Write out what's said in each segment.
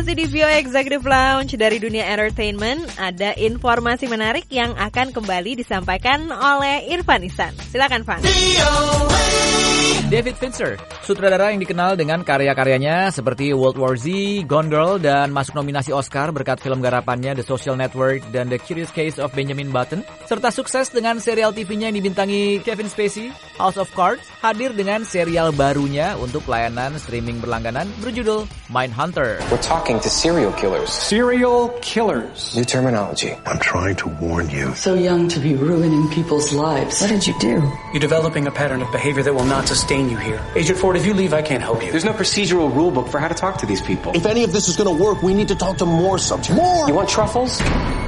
Masih di VOA Executive Lounge dari dunia entertainment, ada informasi menarik yang akan kembali disampaikan oleh Irfan Ihsan. Silakan, Van. David Fincher, sutradara yang dikenal dengan karya-karyanya seperti World War Z, Gone Girl, dan masuk nominasi Oscar berkat film garapannya The Social Network dan The Curious Case of Benjamin Button, serta sukses dengan serial TV-nya yang dibintangi Kevin Spacey, House of Cards, hadir dengan serial barunya untuk layanan streaming berlangganan berjudul Mindhunter. We're talking to serial killers. Serial killers. New terminology. I'm trying to warn you. So young to be ruining people's lives. What did you do? You're developing a pattern of behavior that will not sustain you here. Agent Ford, if you leave, I can't help you. There's no procedural rule book for how to talk to these people. If any of this is going to work, we need to talk to more subjects. More! You want truffles?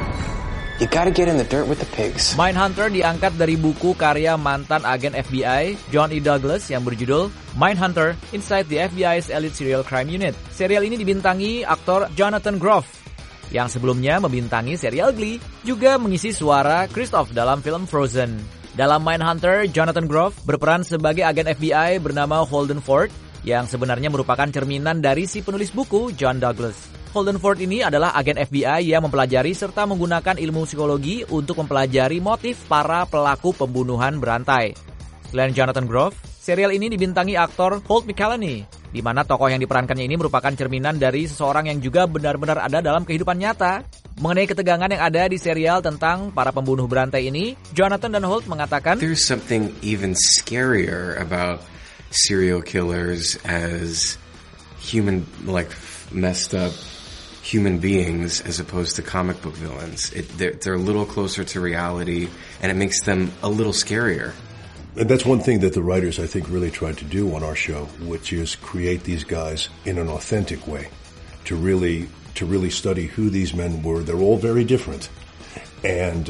You gotta get in the dirt with the pigs. Mindhunter diangkat dari buku karya mantan agen FBI John E. Douglas yang berjudul Mindhunter Inside the FBI's Elite Serial Crime Unit. Serial ini dibintangi aktor Jonathan Groff yang sebelumnya membintangi serial Glee, juga mengisi suara Kristoff dalam film Frozen. Dalam Mindhunter, Jonathan Groff berperan sebagai agen FBI bernama Holden Ford yang sebenarnya merupakan cerminan dari si penulis buku John Douglas. Holden Ford ini adalah agen FBI yang mempelajari serta menggunakan ilmu psikologi untuk mempelajari motif para pelaku pembunuhan berantai. Selain Jonathan Groff, serial ini dibintangi aktor Holt McCallany, di mana tokoh yang diperankannya ini merupakan cerminan dari seseorang yang juga benar-benar ada dalam kehidupan nyata. Mengenai ketegangan yang ada di serial tentang para pembunuh berantai ini, Jonathan dan Holt mengatakan, "There's something even scarier about serial killers as human, like messed up human beings as opposed to comic book villains. They're a little closer to reality, and it makes them a little scarier." And that's one thing that the writers, I think, really tried to do on our show, which is create these guys in an authentic way, to really study who these men were. They're all very different, and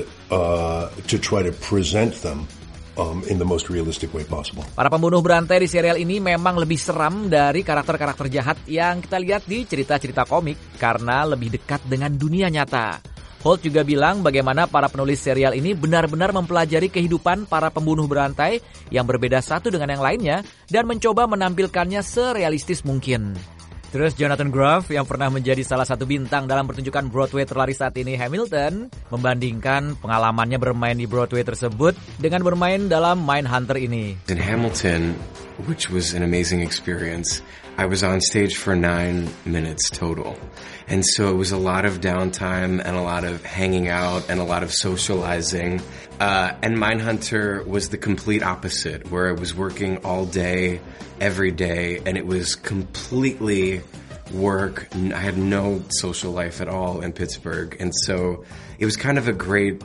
to try to present them in the most realistic way possible. Para pembunuh berantai di serial ini memang lebih seram dari karakter-karakter jahat yang kita lihat di cerita-cerita komik karena lebih dekat dengan dunia nyata. Holt juga bilang bagaimana para penulis serial ini benar-benar mempelajari kehidupan para pembunuh berantai yang berbeda satu dengan yang lainnya dan mencoba menampilkannya serealistis mungkin. Terus Jonathan Groff yang pernah menjadi salah satu bintang dalam pertunjukan Broadway terlaris saat ini, Hamilton, membandingkan pengalamannya bermain di Broadway tersebut dengan bermain dalam Mindhunter ini. In Hamilton, which was an amazing experience, I was on stage for 9 minutes total. And so it was a lot of downtime and a lot of hanging out and a lot of socializing. And Mindhunter was the complete opposite, where I was working all day, every day, and it was completely work. I had no social life at all in Pittsburgh. And so it was kind of a great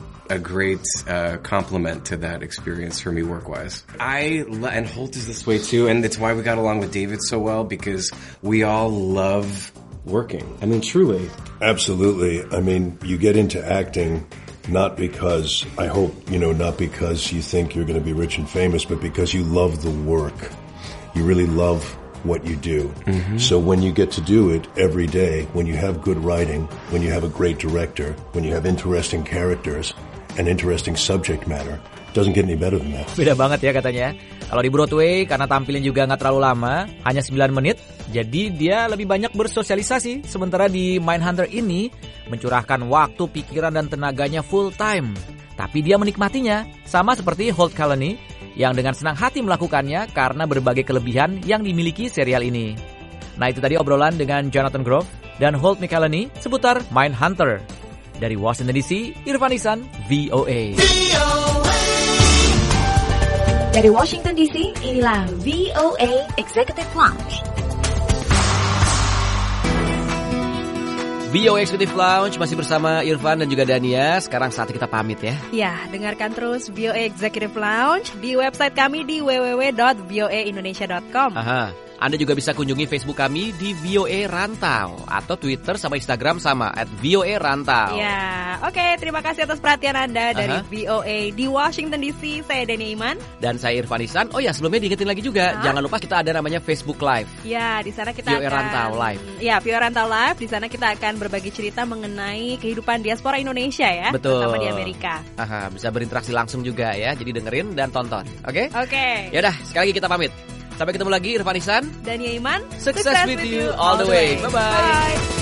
compliment to that experience for me work-wise. And Holt is this way too, and it's why we got along with David so well, because we all love working. I mean, truly. Absolutely. I mean, you get into acting not because, I hope, not because you think you're going to be rich and famous, but because you love the work. You really love what you do. Mm-hmm. So when you get to do it every day, when you have good writing, when you have a great director, when you have interesting characters and interesting subject matter, doesn't get any better than that. Beda banget ya katanya. Kalau di Broadway, karena tampilnya juga nggak terlalu lama, hanya 9 menit, jadi dia lebih banyak bersosialisasi. Sementara di Mindhunter ini, mencurahkan waktu, pikiran, dan tenaganya full time. Tapi dia menikmatinya, sama seperti Holt McCallany, yang dengan senang hati melakukannya karena berbagai kelebihan yang dimiliki serial ini. Nah, itu tadi obrolan dengan Jonathan Groff dan Holt McCallany seputar Mindhunter. Dari Washington DC, Irfan Ihsan, VOA. Dari Washington DC, inilah VOA Executive Lounge. VOA Executive Lounge masih bersama Irfan dan juga Dania. Sekarang saatnya kita pamit ya. Ya, dengarkan terus VOA Executive Lounge di website kami di www.voaindonesia.com. Aha. Anda juga bisa kunjungi Facebook kami di VOA Rantau atau Twitter sama Instagram sama @VOA Rantau. Ya, oke. Terima kasih atas perhatian Anda dari VOA di Washington DC. Saya Dania Iman dan saya Irfan Ihsan. Oh ya, sebelumnya diingetin lagi juga, jangan lupa kita ada namanya Facebook Live. Ya, di sana kita VOA Rantau Live. Ya, VOA Rantau Live. Di sana kita akan berbagi cerita mengenai kehidupan diaspora Indonesia ya, betul, terutama di Amerika. Aha, bisa berinteraksi langsung juga ya. Jadi dengerin dan tonton. Oke? Oke. Yaudah, sekali lagi kita pamit. Sampai ketemu lagi, Irfan Ihsan dan Iman. Success with you all the way. Bye-bye. Bye.